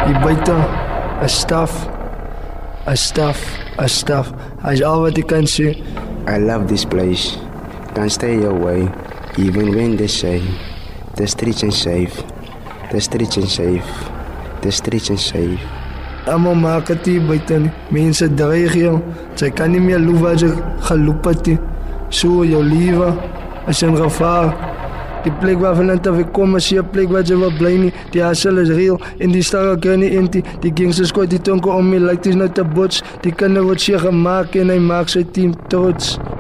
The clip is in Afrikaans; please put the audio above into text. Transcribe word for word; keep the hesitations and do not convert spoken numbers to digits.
Hier buite, 'n staf, 'n staf, 'n staf. Hy's al wat ek kan sê. I love this place. Can't stay away, even when they say the streets ain't safe, the streets ain't safe, the streets ain't safe. Almal maak dit hier buite nie. Mense dreig jou. Sy kan nie meer loop as jy geloop het nie. So, jou lewe is in gevaar. Die plek waarvan ek kom is 'n plek waar jy wil bly nie. Die hassel is real en die starre kan nie eentie. Die gangsters gooi die tonke om my, like dis nou te bots. Die kinders word seer gemaak en hy maak sy team trots.